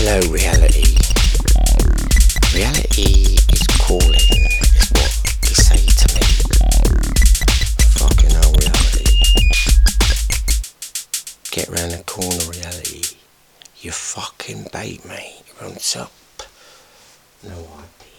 Hello, reality. Reality is calling, is what they say to me. Fucking hell, reality. Get round the corner, reality. You fucking bait, mate. You're on top. No idea.